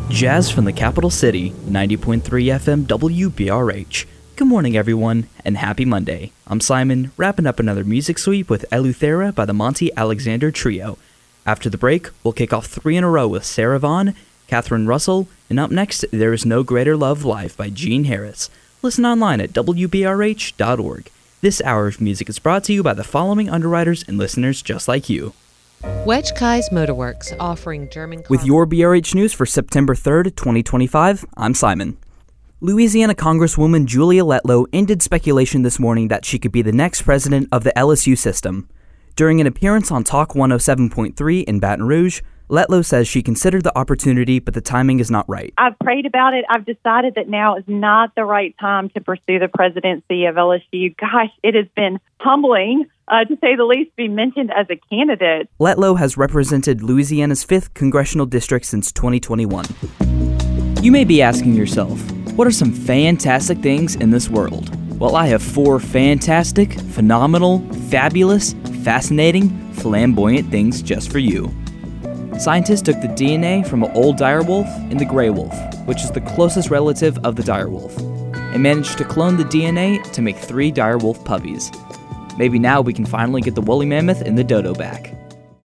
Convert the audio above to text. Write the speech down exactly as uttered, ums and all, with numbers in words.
Jazz from the capital city, ninety point three F M W B R H. Good morning, everyone, and happy Monday. I'm Simon, wrapping up another music sweep with Eleuthera by the Monty Alexander Trio. After the break, we'll kick off three in a row with Sarah Vaughan, Catherine Russell, and up next, There Is No Greater Love Live by Gene Harris. Listen online at W B R H dot org. This hour of music is brought to you by the following underwriters and listeners just like you. Wedge Kai's Motorworks, offering German car- With your B R H news for September third, twenty twenty-five, I'm Simon. Louisiana Congresswoman Julia Letlow ended speculation this morning that she could be the next president of the L S U system. During an appearance on Talk one oh seven point three in Baton Rouge, Letlow says she considered the opportunity, but the timing is not right. I've prayed about it. I've decided that now is not the right time to pursue the presidency of L S U. Gosh, it has been humbling, uh, to say the least, to be mentioned as a candidate. Letlow has represented Louisiana's fifth congressional district since twenty twenty-one. You may be asking yourself, what are some fantastic things in this world? Well, I have four fantastic, phenomenal, fabulous, fascinating, flamboyant things just for you. Scientists took the D N A from an old direwolf and the gray wolf, which is the closest relative of the direwolf, and managed to clone the D N A to make three direwolf puppies. Maybe now we can finally get the woolly mammoth and the dodo back.